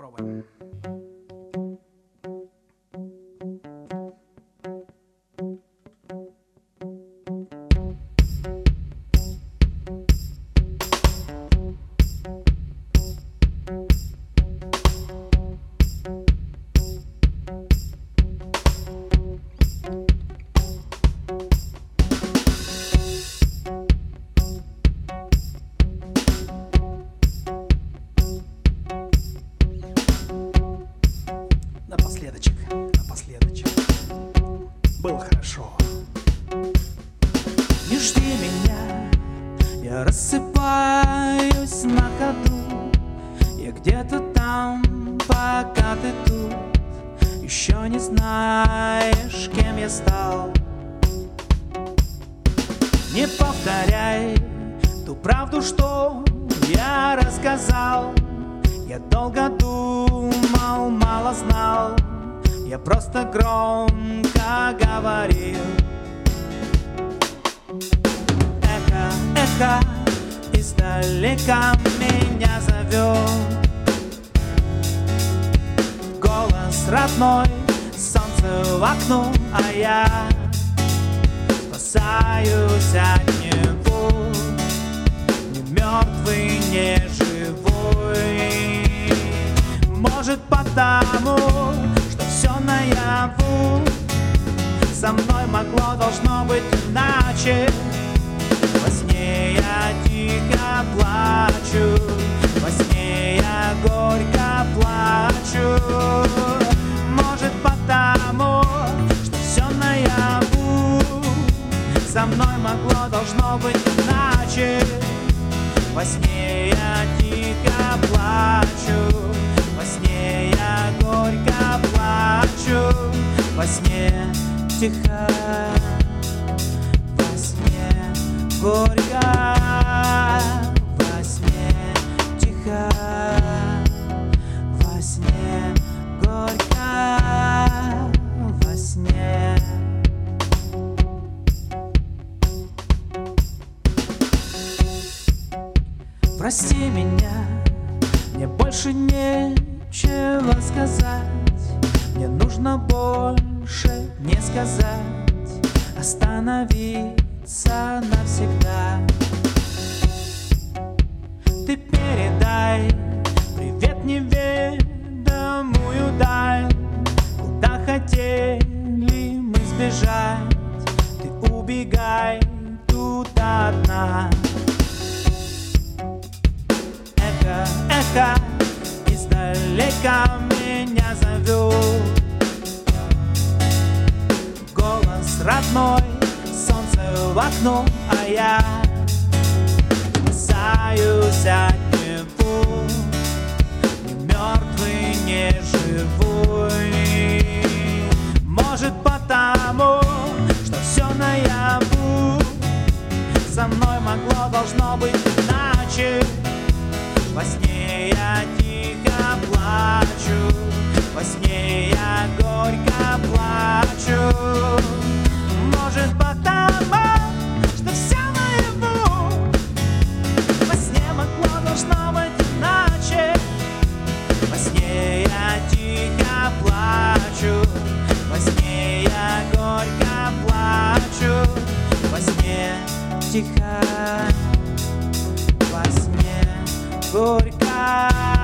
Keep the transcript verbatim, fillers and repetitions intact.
Попробуем. Напоследочек, напоследочек. Было хорошо. Не жди меня, я рассыпаюсь на ходу. Я где-то там, пока ты тут. Еще не знаешь, кем я стал. Не повторяй ту правду, что я рассказал. Я долго думал, мало знал. Я просто громко говорил. Эхо, эхо издалека меня зовет. Голос родной, солнце в окно, а я спасаюсь от него. Не мертвый, не живой. Может потому, что все наяву. Со мной могло, должно быть иначе. Во сне я дико плачу, во сне я горько плачу. Может потому, что все наяву. Со мной могло, должно быть иначе. Во сне я дико плачу, во сне я горько плачу. Во сне тихо, во сне горько, во сне тихо, во сне горько, во сне. Прости меня, мне больше нечего сказать. Мне нужно больше не сказать, остановиться навсегда. Ты передай привет неведомую даль. Куда хотели мы сбежать, ты убегай туда одна. Эхо, эхо издалека меня зовет. Голос родной, солнце в окно, а я спасаюсь от него. Не мертвый, не живой. Может потому, что все наяву. Со мной могло, должно быть иначе. Во сне я тихо плачу, во сне я горько плачу. Может потому, что все наяву. Во сне могло, должно быть иначе. Во сне я тихо плачу, во сне я горько плачу. Во сне тихо, во сне горько.